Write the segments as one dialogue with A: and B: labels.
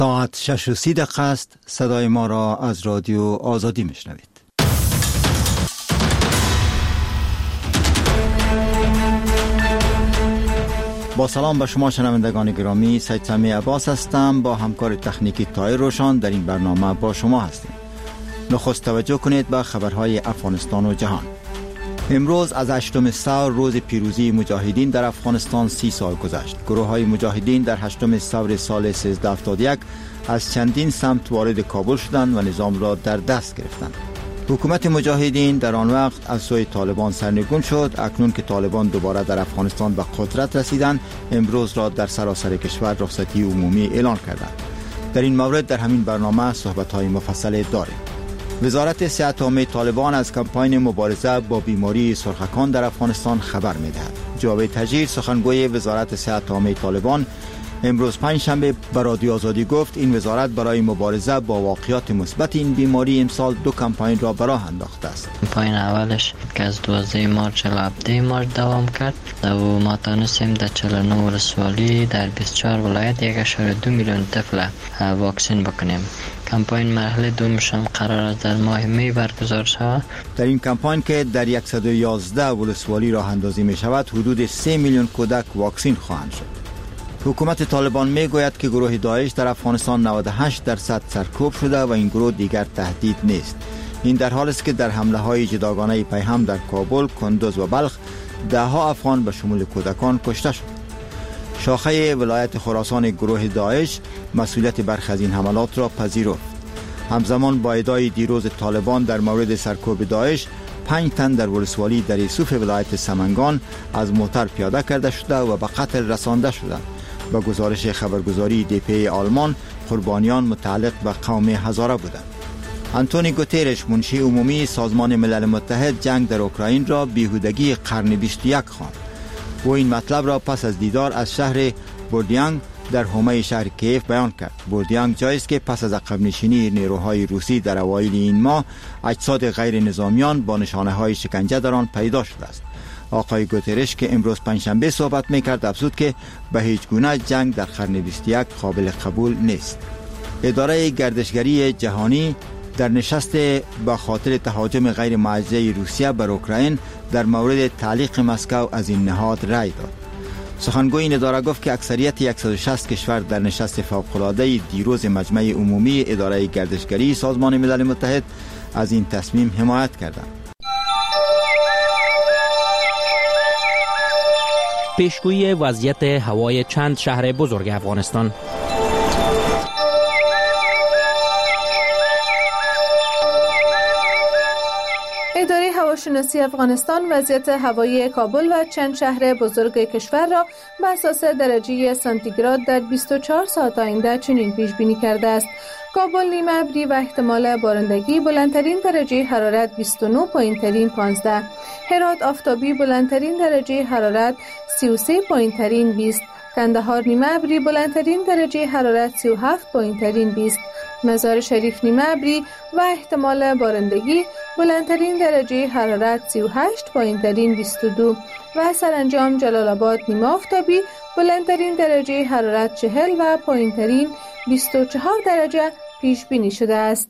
A: ساعت 6:30 است. صدای ما را از رادیو آزادی میشنوید. با سلام به شما شنوندگان گرامی، سید سمی عباس هستم. با همکار تکنیکی طاهر روشن در این برنامه با شما هستیم. نخست توجه کنید به خبرهای افغانستان و جهان. امروز از 8 ثور روز پیروزی مجاهدین در افغانستان 30 سال گذشت. گروه های مجاهدین در 8 ثور سال 1371 از چندین سمت وارد کابل شدند و نظام را در دست گرفتند. حکومت مجاهدین در آن وقت از سوی طالبان سرنگون شد. اکنون که طالبان دوباره در افغانستان به قدرت رسیدند، امروز را در سراسر کشور رخصتی عمومی اعلان کردند. در این مورد در همین برنامه صحبت‌های مفصل داریم. وزارت صحت عامه طالبان از کمپاین مبارزه با بیماری سرخکان در افغانستان خبر می‌دهد. جاوید تجیر، سخنگوی وزارت صحت عامه طالبان، امروز پنجشنبه به رادیو آزادی گفت این وزارت برای مبارزه با واقعیات مثبت این بیماری امسال 2 کمپاین را به راه انداخته است.
B: کمپاین اولش که از 12 مارچ تا 17 مارچ دوام کرد و ما تانستیم در 49 ولسوالی در 24 ولایت 1.2 میلیون طفل واکسین بکنیم. کمپاین مرحله دومش هم قرار است در ماه می برگزار شود.
A: در این کمپاین که در 111 ولسوالی راه اندازی می شود، حدود 3 میلیون کودک واکسین خواهند شد. حکومت طالبان می گوید که گروه داعش در افغانستان 98% سرکوب شده و این گروه دیگر تهدید نیست. این در حالی است که در حمله های جداگانه پیهم در کابل، کندوز و بلخ 10 افغان به شمول کودکان کشته شد. شاخه ولایت خراسان گروه داعش مسئولیت برخی از این حملات را پذیرفت. همزمان با ادعای دیروز طالبان در مورد سرکوب داعش، 5 تن در ولسوالی در یوسف ولایت سمنگان از موتر پیاده کرده شده و به قتل رسانده شدند. با گزارش خبرگزاری دی.پی آلمان، قربانیان متعلق به قوم هزاره بودند. آنتونی گوترش، منشی عمومی سازمان ملل متحد، جنگ در اوکراین را بیهودگی قرن 21 خواند. و این مطلب را پس از دیدار از شهر بوردیانگ در حومه شهر کیف بیان کرد. بوردیانگ جایی است که پس از عقب نشینی نیروهای روسی در اوایل این ماه، اجساد غیر نظامیان با نشانه های شکنجه در آن پیدا شده است. آقای گوترش که امروز پنجشنبه صحبت میکرد افزود که به هیچ گونه جنگ در قرن 21 قابل قبول نیست. اداره گردشگری جهانی در نشست به خاطر تهاجم غیر معجزه روسیه بر اوکراین در مورد تعلیق مسکو از این نهاد رأی داد. سخنگوی این اداره گفت که اکثریت 160 کشور در نشست فوق‌العاده دیروز مجمع عمومی اداره گردشگری سازمان ملل متحد از این تصمیم حمایت کردند.
C: پیشگویی وضعیت هوای چند شهر بزرگ افغانستان.
D: اداره هواشناسی افغانستان وضعیت هوایی کابل و چند شهر بزرگ کشور را بر اساس درجه سانتیگراد در 24 ساعت آینده چنین پیش بینی کرده است: کابل نیمه ابری و احتمال بارندگی، بلندترین درجه حرارت 29، پایینترین 15. هرات آفتابی، بلندترین درجه حرارت 33، پایینترین 20. کندهار نیمه ابری، بلندترین درجه حرارت 37، پایینترین 20. مزار شریف نیمه ابری و احتمال بارندگی، بلندترین درجه حرارت 38، پایینترین 22. و سرانجام جلال آباد نیمه آفتابی، بلندترین درجه حرارت 40 و پایینترین 24 درجه پیش بینی شده است.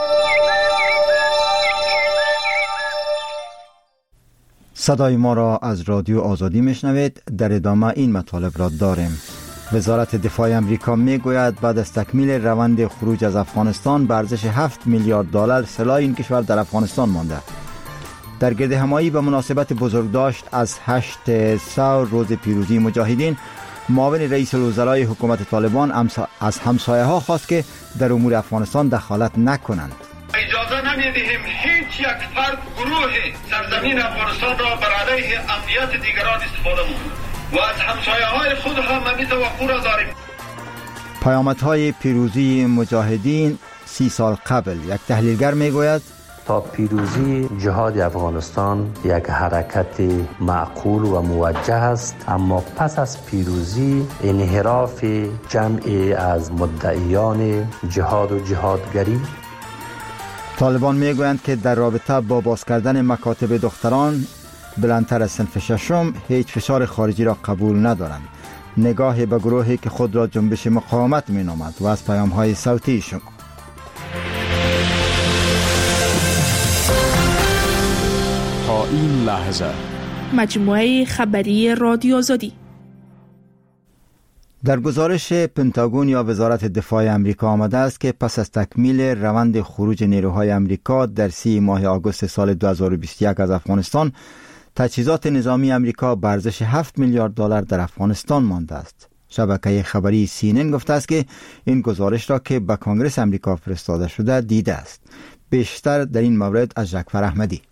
A: صدای ما را از رادیو آزادی میشنوید. در ادامه این مطالب را داریم. وزارت دفاع امریکا میگوید بعد از تکمیل روند خروج از افغانستان به ارزش 7 میلیارد دلار سلاح این کشور در افغانستان مانده. در گرد همایی به مناسبت بزرگداشت از 8 ثور روز پیروزی مجاهدین، معاون رئیس الوزرای حکومت طالبان از همسایه ها خواست که در امور افغانستان دخالت نکنند.
E: اجازه نمیدهیم هیچ یک فرد گروه سرزمین افغانستان را بر علیه امنیت دیگران استفاده کنند و از همسایه های خود هم همی توقع را داریم.
A: پیامدهای پیروزی مجاهدین 30 سال قبل. یک تحلیلگر میگوید
F: تا پیروزی جهاد افغانستان یک حرکت معقول و موجه است، اما پس از پیروزی انحراف جمعی از مدعیان جهاد و جهادگری.
A: طالبان میگویند که در رابطه با باز کردن مکاتب دختران بلندتر از صنف ششم هیچ فشار خارجی را قبول ندارند. نگاه به گروهی که خود را جنبش مقاومت می نامد و از پیام‌های صوتی شما.
G: تا این لحظه
H: مجموعه خبری رادیو آزادی.
A: در گزارش پنتاگون یا وزارت دفاع امریکا آمده است که پس از تکمیل روند خروج نیروهای امریکا در 30 ماه آگوست سال 2021 از افغانستان، تجهیزات نظامی امریکا به ارزش 7 میلیارد دلار در افغانستان مانده است. شبکه خبری CNN گفته است که این گزارش را که به کنگره امریکا فرستاده شده دیده است. بیشتر در این مورد از جعفر احمدی.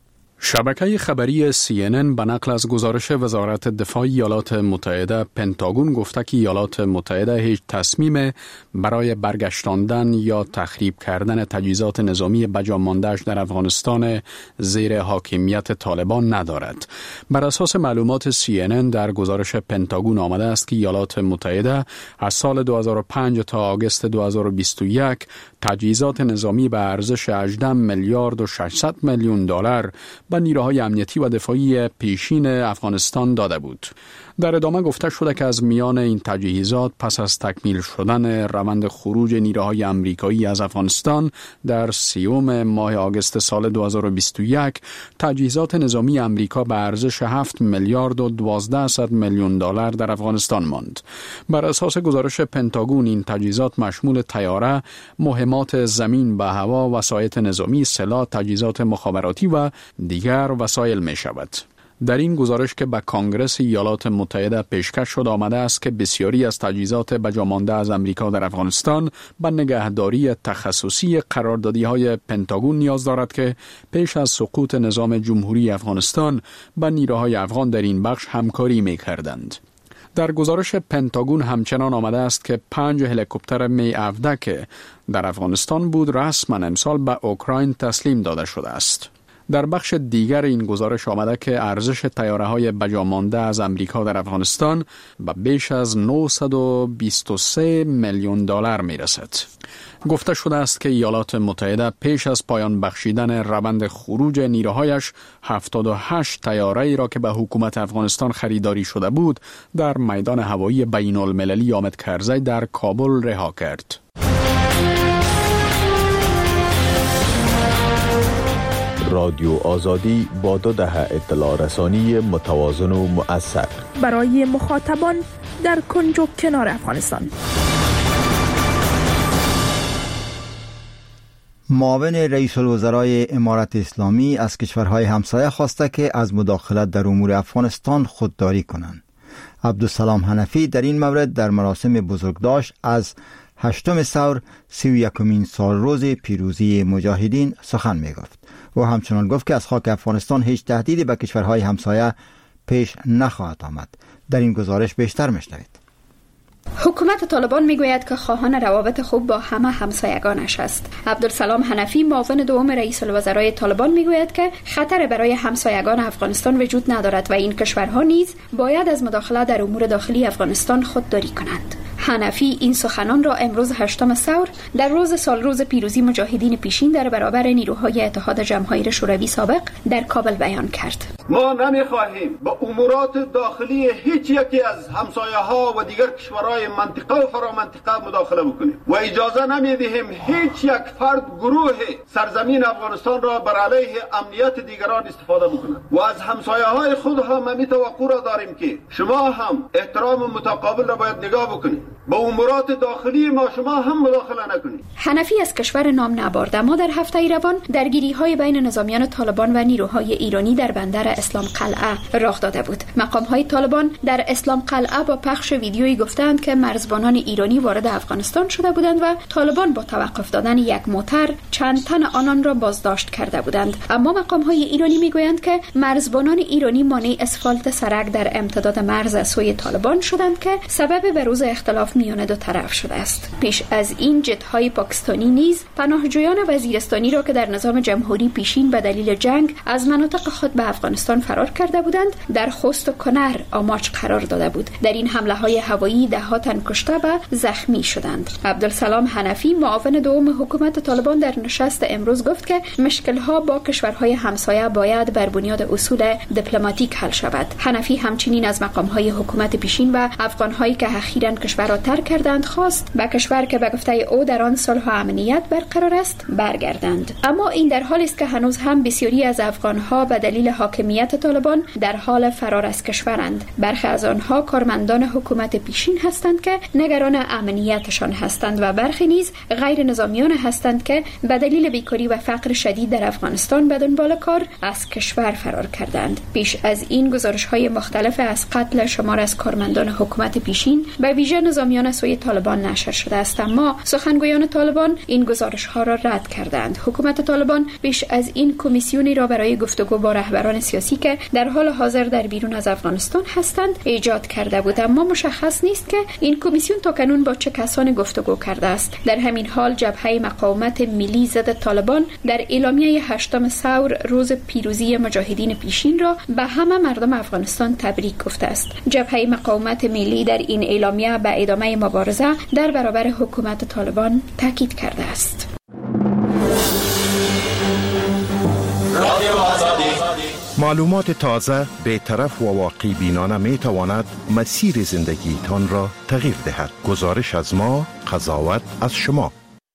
G: شبکه خبری CNN به نقل از گزارش وزارت دفاع ایالات متحده پنتاگون گفته که ایالات متحده هیچ تصمیم برای برگشتاندن یا تخریب کردن تجهیزات نظامی بجا مانده‌اش در افغانستان زیر حاکمیت طالبان ندارد. بر اساس معلومات CNN در گزارش پنتاگون آمده است که ایالات متحده از سال 2005 تا آگوست 2021 تجهیزات نظامی به ارزش 18 میلیارد و 600 میلیون دلار به نیروهای امنیتی و دفاعی پیشین افغانستان داده بود. در ادامه گفته شده که از میان این تجهیزات پس از تکمیل شدن روند خروج نیروهای امریکایی از افغانستان در 30 ماه آگوست سال 2021 تجهیزات نظامی امریکا به ارزش 7 میلیارد و 12 میلیون دلار در افغانستان ماند. بر اساس گزارش پنتاگون این تجهیزات مشمول طیاره، مهمات زمین به هوا، وسایط نظامی، سلاح، تجهیزات مخابراتی و دیگر وسایل می شود. در این گزارش که به کنگره ایالات متحده پیشکش شد آمده است که بسیاری از تجهیزات بجا مانده از امریکا در افغانستان به نگهداری تخصصی قراردادی‌های پنتاگون نیاز دارد که پیش از سقوط نظام جمهوری افغانستان با نیروهای افغان در این بخش همکاری می‌کردند. در گزارش پنتاگون همچنان آمده است که 5 هلیکوپتر می 17 که در افغانستان بود رسما امسال به اوکراین تسلیم داده شده است. در بخش دیگر این گزارش آمده که ارزش طیاره‌های بجا مانده از امریکا در افغانستان به بیش از 923 میلیون دلار میرسد. گفته شده است که ایالات متحده پیش از پایان بخشیدن روند خروج نیروهایش 78 طیاره‌ای را که به حکومت افغانستان خریداری شده بود در میدان هوایی بین‌المللی حامد کرزی در کابل رها کرد.
I: رادیو آزادی با 2 دهه اطلاع رسانی متوازن و مؤثر
H: برای مخاطبان در کنج و کنار افغانستان.
A: معاون رئیس الوزرای امارت اسلامی از کشورهای همسایه خواسته که از مداخلت در امور افغانستان خودداری کنند. عبدالسلام حنفی در این مورد در مراسم بزرگداشت از 8 ثور 31مین سالروز پیروزی مجاهدین سخن می گفت. و همچنان گفت که از خاک افغانستان هیچ تهدیدی به کشورهای همسایه پیش نخواهد آمد. در این گزارش بیشتر میشنوید.
J: حکومت طالبان میگوید که خواهان روابط خوب با همه همسایگانش است. عبدالسلام حنفی معاون دوم رئیس الوزرای طالبان میگوید که خطر برای همسایگان افغانستان وجود ندارد و این کشورها نیز باید از مداخله در امور داخلی افغانستان خودداری کنند. حنفی این سخنان را امروز 8 ثور در روز سالروز پیروزی مجاهدین پیشین در برابر نیروهای اتحاد جماهیر شوروی سابق در کابل بیان کرد.
E: ما نمیخواهیم با امورات داخلی هیچ یکی از همسایه‌ها و دیگر کشورهای منطقه و فرامنطقه مداخله بکنیم و اجازه نمیدهیم هیچ یک فرد گروه سرزمین افغانستان را بر علیه امنیت دیگران استفاده بکنند و از همسایه‌های خود هم می توقع را داریم که شما هم احترام متقابل را باید نگاه بکنید. با امورات داخلی ما شما هم مداخله نکنید.
J: حنفی از کشور نام نبرد اما در هفته روان درگیری‌های بین نظامیان طالبان و نیروهای ایرانی در بندر اسلام قلعه رخ داده بود. مقام‌های طالبان در اسلام قلعه با پخش ویدیویی گفتند که مرزبانان ایرانی وارد افغانستان شده بودند و طالبان با توقف دادن یک موتر چند تن آنان را بازداشت کرده بودند. اما مقام‌های ایرانی میگویند که مرزبانان ایرانی مانع اسفالت سرک در امتداد مرز از سوی طالبان شدند که سبب بروز اختلاف میان دو طرف شده است. پیش از این جت‌های پاکستانی نیز پناهجویان وزیرستانی را که در نظام جمهوری پیشین به دلیل جنگ از مناطق خود به افغانستان افغانستان فرار کرده بودند در خوست و کنر آماج قرار داده بود. در این حمله های هوایی ده‌ها تن کشته و زخمی شدند. عبدالسلام حنفی معاون دوم حکومت طالبان در نشست امروز گفت که مشکل‌ها با کشورهای همسایه باید بر بنیاد اصول دیپلماتیک حل شود. حنفی همچنین از مقام‌های حکومت پیشین و افغان‌هایی که اخیراً کشور را ترک کردند خواست به کشور که به گفته او در آن صلح و امنیت برقرار است برگردند. اما این در حالی است که هنوز هم بسیاری از افغان‌ها به دلیل حاکمیت طالبان در حال فرار از کشورند. برخی از آنها کارمندان حکومت پیشین هستند که نگران امنیتشان هستند و برخی نیز غیر نظامیان هستند که به دلیل بیکاری و فقر شدید در افغانستان به دنبال کار از کشور فرار کردند. پیش از این گزارش‌های مختلف از قتل شمار از کارمندان حکومت پیشین به ویژه نظامیان سوی طالبان نشر شده است، اما سخنگویان طالبان این گزارش‌ها را رد کردند. حکومت طالبان پیش از این کمیسیونی را برای گفتگو با رهبران سیاسی که در حال حاضر در بیرون از افغانستان هستند ایجاد کرده بود، اما مشخص نیست که این کمیسیون تاکنون با چه کسانی گفتگو کرده است. در همین حال جبهه مقاومت ملی ضد طالبان در اعلامیه 8 ثور روز پیروزی مجاهدین پیشین را به همه مردم افغانستان تبریک گفته است. جبهه مقاومت ملی در این اعلامیه به ادامه مبارزه در برابر حکومت طالبان تاکید کرده است.
K: معلومات تازه، بی‌طرف و واقع بینانه می تواند مسیر زندگی تان را تغییر دهد. گزارش از ما، قضاوت از شما.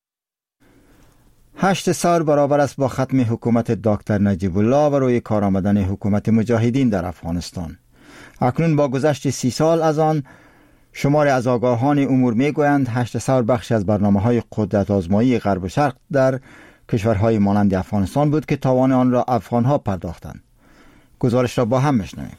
A: 8 سال برابر است با ختم حکومت دکتر نجیب الله و روی کار آمدن حکومت مجاهدین در افغانستان. اکنون با گذشت 30 سال از آن، شمار از آگاهان امور می گویند 8 سال بخشی از برنامه‌های قدرت آزمایی غرب و شرق در کشورهای مانند افغانستان بود که تاوان آن را افغانها پرداختند. گزارش را با هم میشنویم.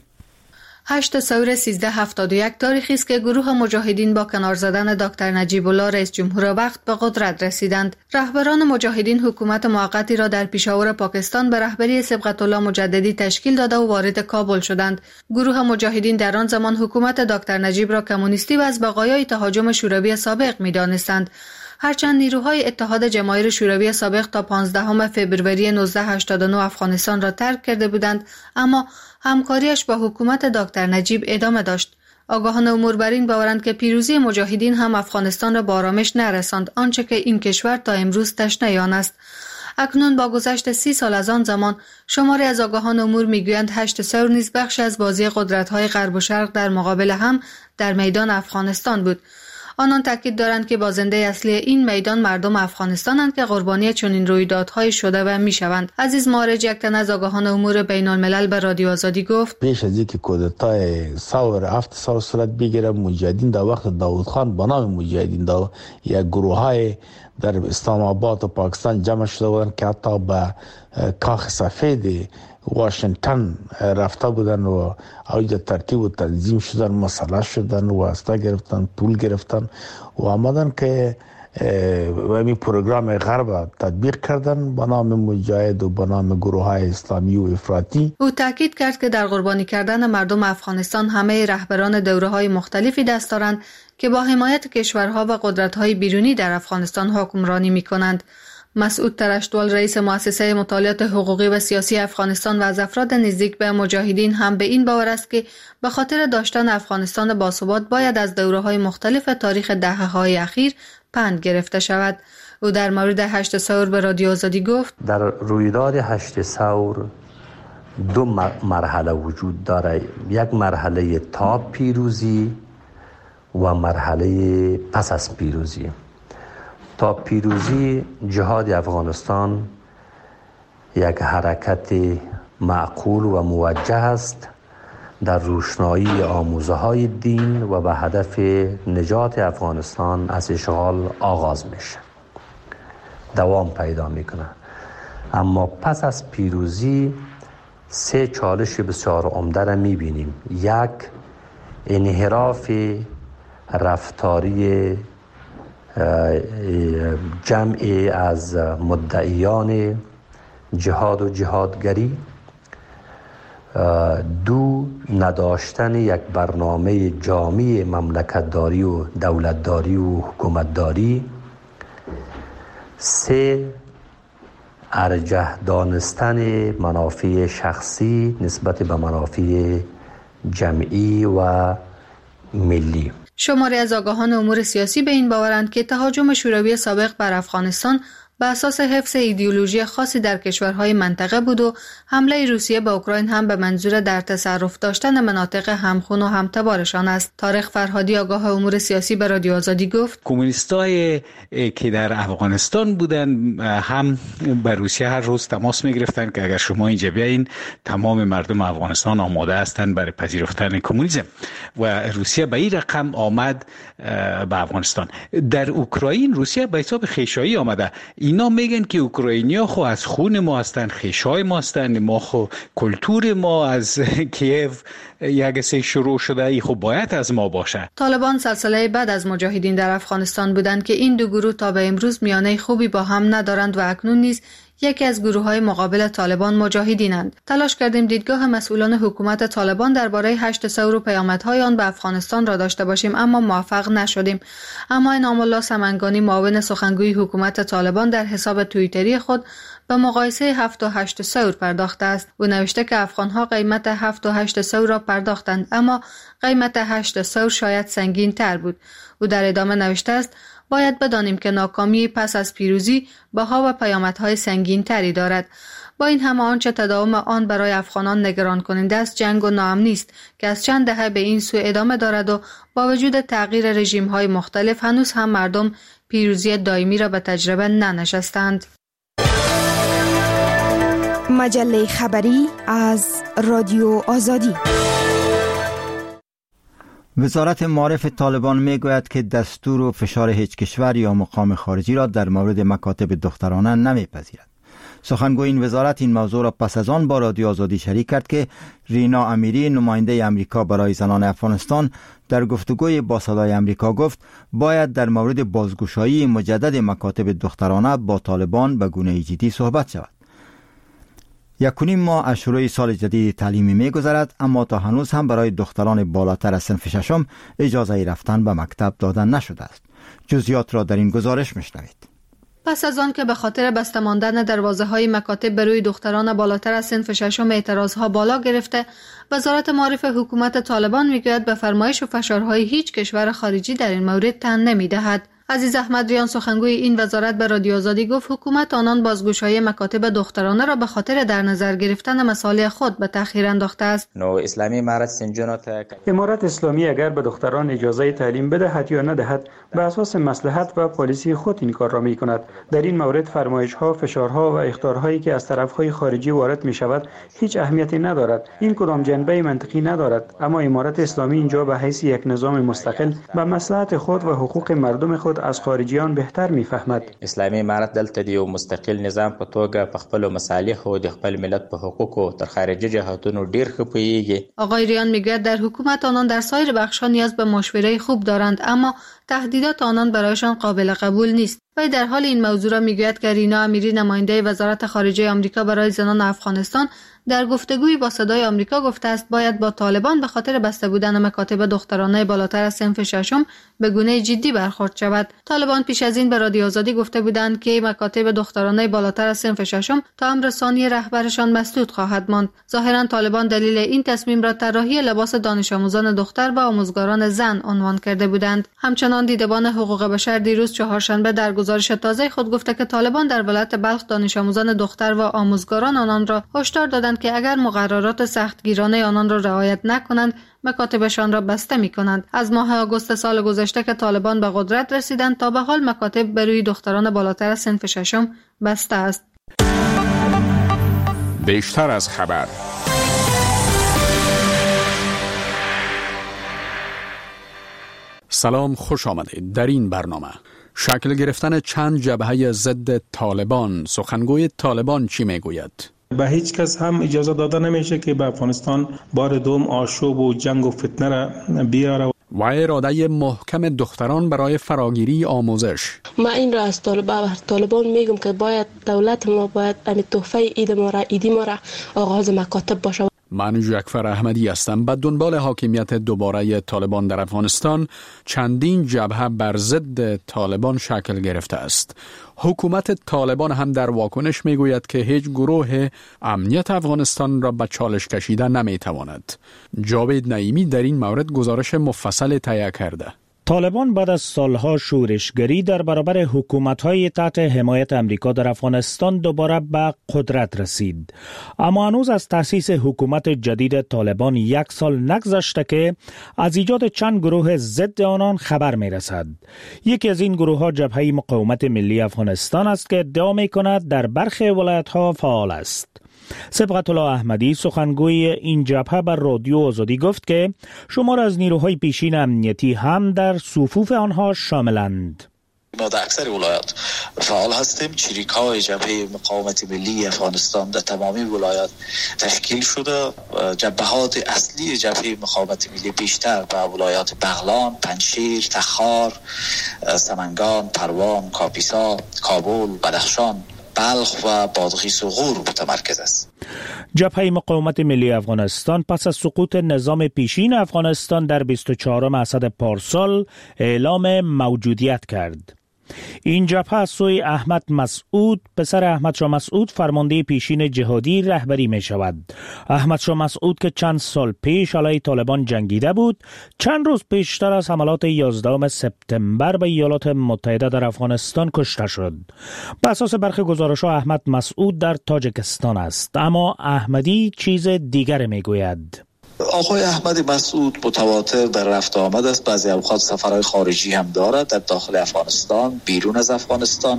L: 8 ثور 1371 تاریخی است که گروه مجاهدین با کنار زدن دکتر نجیب الله رئیس جمهور وقت به قدرت رسیدند. رهبران مجاهدین حکومت موقتی را در پیشاور پاکستان به رهبری صبغت الله مجددی تشکیل داده و وارد کابل شدند. گروه مجاهدین در آن زمان حکومت دکتر نجیب را کمونیستی و از بقایای تهاجم شوروی سابق می‌دانستند. هرچند نیروهای اتحاد جماهیر شوروی سابق تا 15 فوریه 1989 افغانستان را ترک کرده بودند، اما همکاریش با حکومت دکتر نجیب ادامه داشت. آگاهان امور بر این باورند که پیروزی مجاهدین هم افغانستان را به آرامش نرساند، آنچه که این کشور تا امروز تشنه آن است. اکنون با گذشت 30 سال از آن زمان، شماری از آگاهان امور میگویند 8 ثور نیز بخش از بازی قدرت‌های غرب و شرق در مقابل هم در میدان افغانستان بود. آنان تاکید دارند که بازنده اصلی این میدان مردم افغانستانند که قربانی چنین رویدادهای شده و میشوند. عزیز مارج، یک تن از آگاهان امور بین الملل به رادیو آزادی گفت:
M: پیش از اینکه کودتای ثور 7 سال صورت بگیره، مجاهدین در وقت داود خان به نام مجاهدین یک گروه‌های در اسلام آباد و پاکستان جمع شده بودند که حتی به کاخ سفید واشنگتن رفته بودن و اوج ترتیب و تنظیم شدن، مسلح شدن و اسلحه گرفتن، پول گرفتن و آمدن که همین پروگرام غرب تطبیق کردن به نام مجاهد و به نام گروه‌های اسلامی و افراطی.
L: او تاکید کرد که در قربانی کردن مردم افغانستان همه رهبران دوره‌های مختلفی دست دارند که با حمایت کشورها و قدرت‌های بیرونی در افغانستان حکمرانی می‌کنند. مسعود ترشتوال، رئیس مؤسسه مطالعات حقوقی و سیاسی افغانستان و از افراد نزدیک به مجاهدین، هم به این باور است که به خاطر داشتن افغانستان باثبات باید از دوره‌های مختلف تاریخ دهه‌های اخیر پند گرفته شود. او در مورد 8 ثور به رادیو آزادی گفت:
F: در رویداد 8 ثور 2 مرحله وجود دارد. یک مرحله تا پیروزی و مرحله پس از پیروزی. تا پیروزی جهاد افغانستان یک حرکت معقول و موجه است در روشنایی آموزه‌های دین و به هدف نجات افغانستان از اشغال آغاز میشه، دوام پیدا میکنه. اما پس از پیروزی 3 چالش بسیار عمده را میبینیم. یک، انحراف رفتاری جمعی از مدعیان جهاد و جهادگری. 2، نداشتن یک برنامه جامع مملکتداری و دولتداری و حکومتداری. 3، ارجح دانستن منافع شخصی نسبت به منافع جمعی و ملی.
L: شماری از آگاهان امور سیاسی به این باورند که تهاجم شوروی سابق بر افغانستان به اساس حفظ ایدئولوژی خاصی در کشورهای منطقه بود و حمله روسیه به اوکراین هم به منظور در تصرف داشتن مناطق همخون و همتبارشان است. طارق فرهادی آگاه امور سیاسی به رادیو آزادی گفت
N: کمونیستای که در افغانستان بودن هم به روسیه هر روز تماس می‌گرفتن که اگر شما اینجا بیاین تمام مردم افغانستان آماده هستند برای پذیرفتن کمونیسم و روسیه به این رقم آمد به افغانستان. در اوکراین روسیه به حساب خیشایی آمده. اینا میگن که اوکراینیا خو از خون ما هستن، خیشای ما هستن، ما خو کلتور ما از کیف یک سه شروع شده، ای خو باید از ما باشه.
L: طالبان سلسله بعد از مجاهدین در افغانستان بودند که این دو گروه تا به امروز میانه خوبی با هم ندارند و اکنون نیز یکی از گروه‌های مقابل طالبان مجاهدینند. تلاش کردیم دیدگاه مسئولان حکومت طالبان درباره 8 ثور و پیامدهای آن به افغانستان را داشته باشیم اما موفق نشدیم. اما انعام الله سمنگانی معاون سخنگوی حکومت طالبان در حساب توییتری خود به مقایسه 7 و 8 ثور پرداخته است. او نوشته که افغان‌ها قیمت 7 و 8 ثور را پرداختند اما قیمت 8 ثور شاید سنگین تر بود. او در ادامه نوشته است باید بدانیم که ناکامی پس از پیروزی بها و پیامدهای سنگین تری دارد. با این همه آنچه تداوم آن برای افغانان نگران کننده است جنگ و ناامنی است که از چند دهه به این سو ادامه دارد و با وجود تغییر رژیم‌های مختلف هنوز هم مردم پیروزی دائمی را به تجربه ننشستند.
O: مجله خبری از رادیو آزادی.
A: وزارت معارف طالبان میگوید که دستور و فشار هیچ کشور یا مقام خارجی را در مورد مکاتب دخترانه نمیپذیرد. سخنگوی این وزارت این موضوع را پس از آن با رادیو آزادی شریک کرد که رینا امیری نماینده امریکا برای زنان افغانستان در گفتگوی با صدای امریکا گفت باید در مورد بازگشایی مجدد مکاتب دخترانه با طالبان به گونه جدی صحبت شود. 1.5 ماه از شروع سال جدید تعلیمی می‌گذرد اما تا هنوز هم برای دختران بالاتر از صنف ششم اجازه رفتن به مکتب دادن نشده است. جزئیات را در این گزارش می‌شنوید.
L: پس از آن که به خاطر بسته ماندن دروازه‌های مکاتب بر روی دختران بالاتر از صنف ششم اعتراضها بالا گرفته، وزارت معارف حکومت طالبان میگوید به فرمایش و فشارهای هیچ کشور خارجی در این مورد تن نمی‌دهد. عزیز احمدریان سخنگوی این وزارت به رادیو آزادی گفت حکومت آنان بازگشایی مکاتب دخترانه را به خاطر در نظر گرفتن مصالح خود به تأخیر انداخته است.
P: امارت اسلامی اگر به دختران اجازه تعلیم بدهد یا ندهد به اساس مصلحت و پالیسی خود این کار را می کند. در این مورد فرمایش‌ها، فشارها و اخطارهایی که از طرف‌های خارجی وارد می شود هیچ اهمیتی ندارد. این کدام جنبه منطقی ندارد، اما امارت اسلامی اینجا به حیث یک نظام مستقل به مصلحت خود و حقوق مردم خود از خارجیان بهتر میفهمد.
Q: اسلامي امارت دلته دی یو مستقل نظام په توګه په خپل مصالح او د خپل ملت په حقوقو تر خارجي جهاتونو ډیر ښه پوهیږي.
L: آقای ریان میگوید در حکومت آنان در سایر بخش‌ها نیاز به مشوره خوب دارند اما تهدیدات آنان برایشان قابل قبول نیست. وی در حال این موضوع را میگوید که رینا امیری نماینده وزارت خارجه آمریکا برای زنان افغانستان در گفتگویی با صدای آمریکا گفته است باید با طالبان به خاطر بسته بودن مکاتب دخترانه بالاتر از صنف ششم به گونه جدی برخورد شود. طالبان پیش از این به رادیو آزادی گفته بودند که مکاتب دخترانه بالاتر از صنف ششم تا امر ثانی رهبرشان مسدود خواهد ماند. ظاهرا طالبان دلیل این تصمیم را طراحی لباس دانش آموزان دختر و آموزگاران زن عنوان کرده بودند. همچنان دیدبان حقوق بشر دیروز چهارشنبه در گزارش تازه خود گفته که طالبان در ولایت بلخ دانش آموزان دختر و آموزگاران آنان را هشدار دادند که اگر مقررات سختگیرانه آنان را رعایت نکنند مکاتبشان را بسته می‌کنند. از ماه آگوست سال گذشته که طالبان به قدرت رسیدند تا به حال مکاتب بر روی دختران بالاتر از صنف ششم بسته است.
G: بیشتر از خبر. سلام، خوش آمدید. در این برنامه شکل گرفتن چند جبهه ضد طالبان، سخنگوی طالبان چی میگوید؟
R: به هیچ کس هم اجازه داده نمیشه که به افغانستان بار دوم آشوب و جنگ و فتنه را بیاره.
G: و اراده محکم دختران برای فراگیری آموزش.
S: ما این را از طالبان میگم که باید دولت ما باید تحفه ایدی ما را آغاز مکاتب باشه.
G: من جعفر احمدی هستم. به دنبال حاکمیت دوباره طالبان در افغانستان چندین جبهه بر ضد طالبان شکل گرفته است. حکومت طالبان هم در واکنش میگوید که هیچ گروه امنیت افغانستان را به چالش کشیدن نمیتواند. جاوید نعیمی در این مورد گزارش مفصل تهیه کرده.
T: طالبان بعد از سالها شورشگری در برابر حکومت‌های تحت حمایت امریکا در افغانستان دوباره به قدرت رسید. اما هنوز از تأسیس حکومت جدید طالبان 1 سال نگذشته که از ایجاد چند گروه ضد آنان خبر می‌رسد. یکی از این گروه‌ها جبهه مقاومت ملی افغانستان است که ادعا می‌کند در برخی ولایت‌ها فعال است. سبقت الله احمدی سخنگوی این جبهه بر رادیو آزادی گفت که شمار از نیروهای پیشین امنیتی هم در صفوف آنها شاملند.
U: ما در اکثر ولایات فعال هستیم. چریک‌های جبهه مقاومت ملی افغانستان در تمامی ولایات تشکیل شده. جبهات اصلی جبهه مقاومت ملی بیشتر به ولایات بغلان، پنجشیر، تخار، سمنگان، پروان، کاپیسا، کابل، بدخشان، بلخ و بادغیس و غور متمرکز است.
T: جبهه مقاومت ملی افغانستان پس از سقوط نظام پیشین افغانستان در 24 اسد پارسال اعلام موجودیت کرد. این جبهه از سوی احمد مسعود پسر احمد شاه مسعود فرمانده پیشین جهادی رهبری می شود. احمد شاه مسعود که چند سال پیش علیه طالبان جنگیده بود، چند روز پیشتر از حملات 11 سپتامبر به ایالات متحده در افغانستان کشته شد. به اساس برخی گزارش‌ها احمد مسعود در تاجیکستان است، اما احمدی چیز دیگر می گوید.
U: آقای احمد مسعود متواتر در رفت آمد است. بعضی اوقات سفرهای خارجی هم دارد در داخل افغانستان، بیرون از افغانستان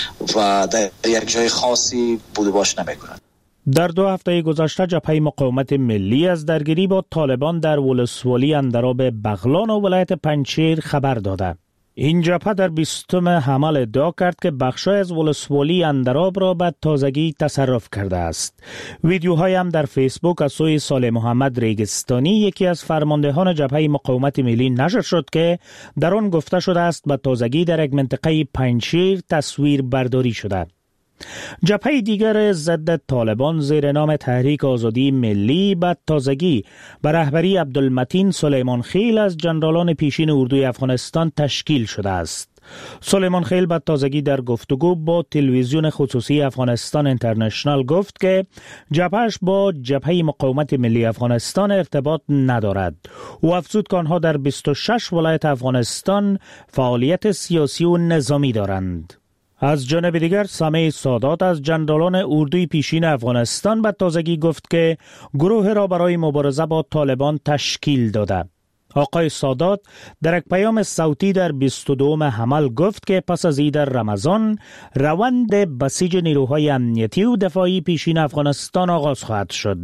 U: و در یک جای خاصی بود باش نمی‌کند.
T: در 2 هفته گذشته جبهه مقاومت ملی از درگیری با طالبان در ولسوالی اندراب بغلان و ولایت پنجشیر خبر داده. این جبهه در 20 حمل ادعا کرد که بخشای از ولسوالی اندراب را به تازگی تصرف کرده است. ویدیوهای هم در فیسبوک از سوی صالح محمد ریگستانی، یکی از فرماندهان جبهه مقاومت ملی، نشر شد که در آن گفته شده است به تازگی در یک منطقه پنجشیر تصویر برداری شده. جبهه دیگر ضد طالبان زیر نام تحریک آزادی ملی به تازگی به رهبری عبدالمتین سلیمان خیل از جنرالان پیشین اردوی افغانستان تشکیل شده است. سلیمان خیل به تازگی در گفتگو با تلویزیون خصوصی افغانستان اینترنشنال گفت که جبهش با جبهه مقاومت ملی افغانستان ارتباط ندارد. او افزود که آنها در 26 ولایت افغانستان فعالیت سیاسی و نظامی دارند. از جانب دیگر سامع سادات از جنرالان اردوی پیشین افغانستان به تازگی گفت که گروه را برای مبارزه با طالبان تشکیل داده. آقای سادات در یک پیام صوتی در 22 حمل گفت که پس از عید رمضان روند بسیج نیروهای امنیتی و دفاعی پیشین افغانستان آغاز خواهد شد.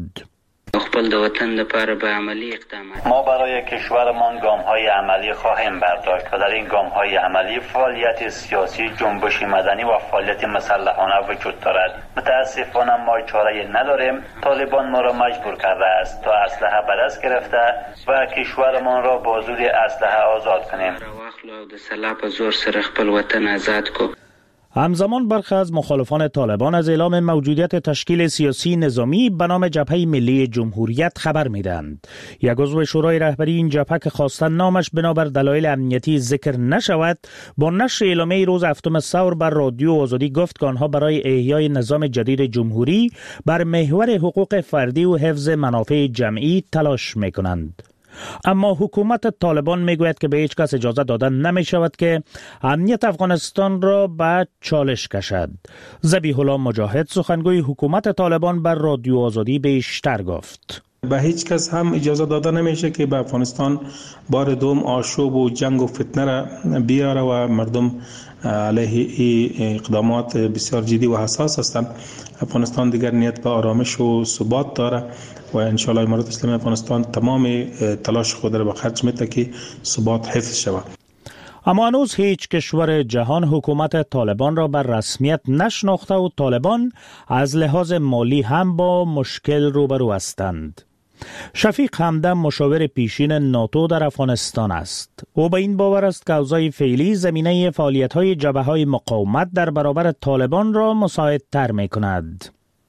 V: خپل د وطن لپاره به عملی اقدامات
W: ما برای کشورمان گام‌های عملی خواهیم برداشت و در این گام‌های عملی فعالیت سیاسی، جنبش مدنی و فعالیت مسلحانه وجود دارد. متاسفانه ما چاره‌ای نداریم. طالبان ما را مجبور کرده است تا اسلحه به دست گرفته و کشورمان را با زور اسلحه آزاد کنیم.
V: راوخلو د سلا په زور سره خپل وطن آزاد کو.
T: همزمان برخی از مخالفان طالبان از اعلام موجودیت تشکیل سیاسی نظامی به نام جبهه ملی جمهوریت خبر می‌دهند. یک عضو شورای رهبری این جبهه که خواستن نامش بنابر دلایل امنیتی ذکر نشود، با نشر اعلامیه روز 7 ثور بر رادیو آزادی گفت که آنها برای احیای نظام جدید جمهوری بر محور حقوق فردی و حفظ منافع جمعی تلاش می‌کنند. اما حکومت طالبان میگوید که به هیچ کس اجازه داده نمی شود که امنیت افغانستان را به چالش کشد. ذبیح الله مجاهد سخنگوی حکومت طالبان بر رادیو آزادی بیشتر گفت.
R: به هیچ کس هم اجازه داده نمیشه که به افغانستان بار دوم آشوب و جنگ و فتنه را بیاره و مردم علیه این اقدامات بسیار جدی و حساس هستند. افغانستان دیگر نیت به آرامش و ثبات داره و انشاءالله امارات اسلامی افغانستان تمام تلاش خود را به خرج میده که ثبات حفظ شود.
T: اما هنوز هیچ کشور جهان حکومت طالبان را بر رسمیت نشناخته و طالبان از لحاظ مالی هم با مشکل روبرو هستند. شفیق همدم مشاور پیشین ناتو در افغانستان است. او به این باور است که اوضاع فعلی زمینه فعالیت‌های جبهه‌های مقاومت در برابر طالبان را مساعدتر می‌کند.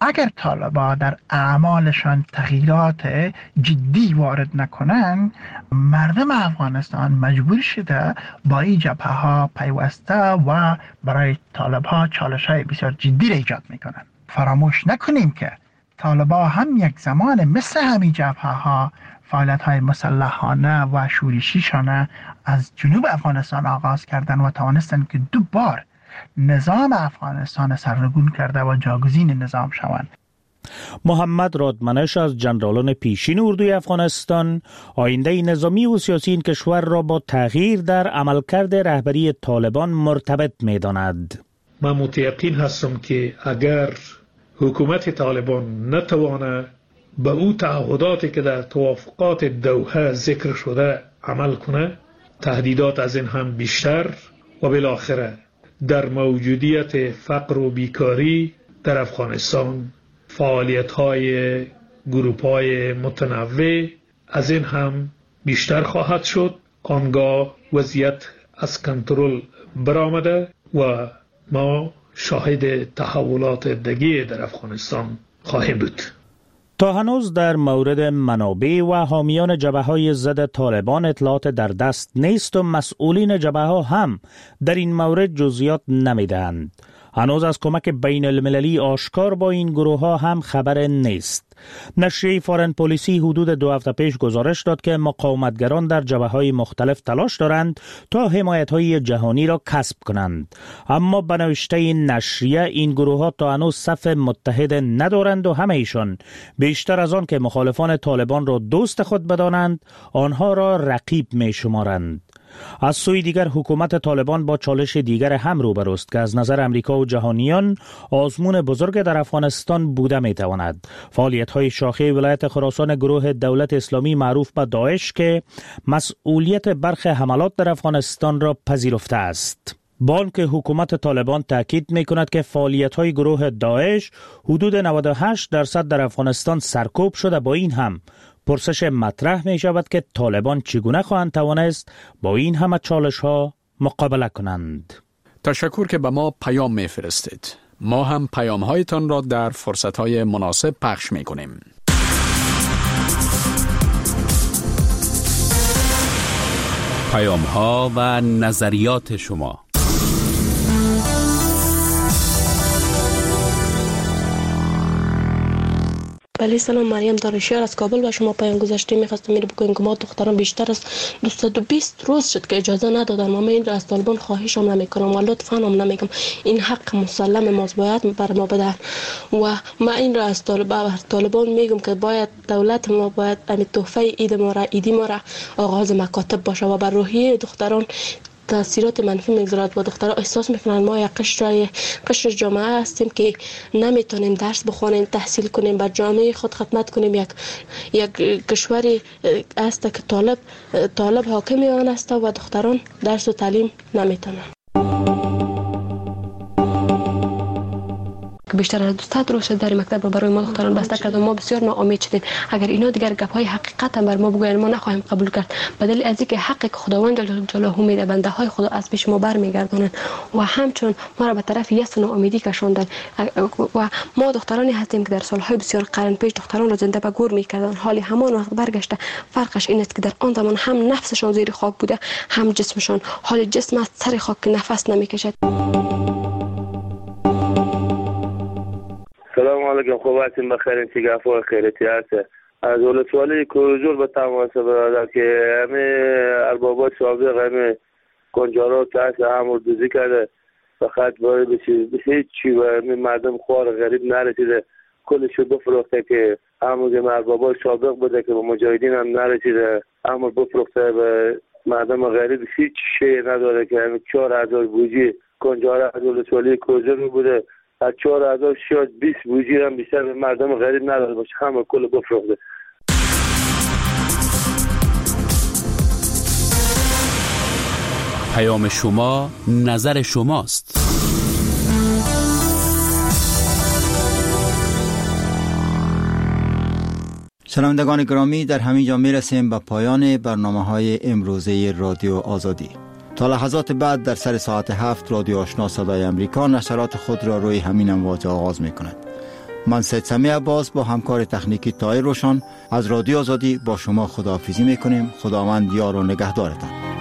B: اگر طالبان در اعمالشان تغییرات جدی وارد نکنن، مردم افغانستان مجبور شده با این جبهه ها پیوسته و برای طالب ها چالش های بسیار جدی را ایجاد میکنن. فراموش نکنیم که طالبان هم یک زمان مثل همین جبهه ها فعالیت های مسلحانه و شورشیشانه از جنوب افغانستان آغاز کردن و توانستن که 2 بار نظام افغانستان سرنگون کرده و جاگزین نظام شوند.
T: محمد رادمنش از جنرالان پیشین اردوی افغانستان آینده نظامی و سیاسی این کشور را با تغییر در عملکرد رهبری طالبان مرتبط می‌داند.
C: من متیقن هستم که اگر حکومت طالبان نتواند به او تعهداتی که در توافقات دوحه ذکر شده عمل کنه، تهدیدات از این هم بیشتر و بالاخره در موجودیت فقر و بیکاری در افغانستان فعالیت‌های گروه‌های متنوع از این هم بیشتر خواهد شد. آنگاه وضعیت از کنترل برآمده و ما شاهد تحولات دیگه در افغانستان خواهیم بود.
T: تا هنوز در مورد منابع و حامیان جبهه‌های ضد طالبان اطلاعات در دست نیست و مسئولین جبهه‌ها هم در این مورد جزئیات نمی‌دهند. هنوز از کمک بین المللی آشکار با این گروه ها هم خبر نیست. نشریه فارن پلیسی حدود 2 هفته پیش گزارش داد که مقاومتگران در جبهه‌های مختلف تلاش دارند تا حمایت‌های جهانی را کسب کنند، اما به نوشته این نشریه این گروه ها تا هنوز صف متحد ندارند و همه ایشان بیشتر از آن که مخالفان طالبان را دوست خود بدانند، آنها را رقیب می شمارند. از سوی دیگر حکومت طالبان با چالش دیگر هم روبروست که از نظر امریکا و جهانیان آزمون بزرگ در افغانستان بوده می تواند. فعالیت‌های شاخه ولایت خراسان گروه دولت اسلامی معروف به داعش که مسئولیت برخی حملات در افغانستان را پذیرفته است. بانک حکومت طالبان تاکید می کند که فعالیت‌های گروه داعش حدود 98% در افغانستان سرکوب شده. با این هم پرسش مطرح می شود که طالبان چگونه خواهند توانست با این همه چالش ها مقابله کنند.
G: تشکر که به ما پیام می فرستید. ما هم پیام هایتان را در فرصت های مناسب پخش می کنیم.
D: پیام ها و نظریات شما.
S: بله سلام، مریم دانشیار از کابل و شما پیام گذاشته می‌خواستم بگویم که ما دختران بیشتر از 220 روز شد که اجازه ندادن. ما این را از طالبان خواهش هم نمی‌کنم و لطفاً هم نمیگم، این حق مسلم ماست، باید بر ما بدن و ما این را از طالبان میگم که باید دولت ما باید همین تحفه ایدی ما را آغاز مکاتب باشه و بر روحیه دختران تاثیرات منفی میگذارد و دخترها احساس میکنن ما یک قشر جامعه هستیم که نمیتونیم درس بخونیم، تحصیل کنیم، بر جامعه خود خدمت کنیم. یک کشوری است که طالب حاکم آن است و دختران درس و تعلیم نمیتونن. بیشتر از 200 روز در مکتب برای ما دختران بسته کرد و ما بسیار ناامید شدیم. اگر اینا دیگر گپ‌های حقیقت هم بر ما بگویند ما نخواهیم قبول کرد، بدل از اینکه حقی که خداوند جل جلاله میده بنده های خدا از پیش ما برمیگردونند و همچون ما را به طرف یأس و ناامیدی کشاندند و ما دخترانی هستیم که در سالهای بسیار قرن پیش دختران را زنده به گور میکردند، حالی همان وقت برگشته. فرقش این است که در آن زمان هم نفسشان زیر خاک بوده هم جسمشان، حال جسم از سر خاک نفس نمیکشد.
X: سلام علیکم، خوب هستیم؟ بخیر؟ چه گفت خیرتی هست؟ از ولسوالی کوزور به تماس برادر که همه اربابات سابق همه کنجارات که هست همون دوزی کرده، فقط باید بشه چی و همه مردم خوار غریب نرسیده، کلشو بفروخته که همون اربابات سابق بوده که به مجاهدین هم نرسیده، همون بفروخته به مردم غریب هیچ شی نداره که همه 4000 بوجی کنجاره از ولسوالی کوزور بوده، از 4000 شاید 20 بوجی هم بیشتر به مردم غریب نداره باشه، همه کل بفروخته.
D: پیام شما نظر شماست.
A: شنوندگان گرامی، در همین جا میرسیم به پایان برنامه‌های امروزه رادیو آزادی. تا لحظات بعد در سر ساعت 7 رادیو آشنا صدای امریکا نشرات خود را روی همین امواج آغاز می کند. من سید سمی عباس با همکار تکنیکی طاهر روشن از رادیو آزادی با شما خداحافظی میکنیم. خداوند یار و نگهدارتان.